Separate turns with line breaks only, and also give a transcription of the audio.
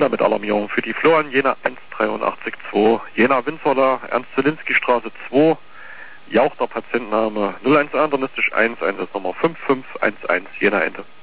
Jena mit Alarmierung für die Floh an Jena 1832, Jena Winzerla, Ernst-Zielinski-Straße 2, Jauchter Patientenname 01 internistisch 1, Einsatznummer 5511, Jena Ende.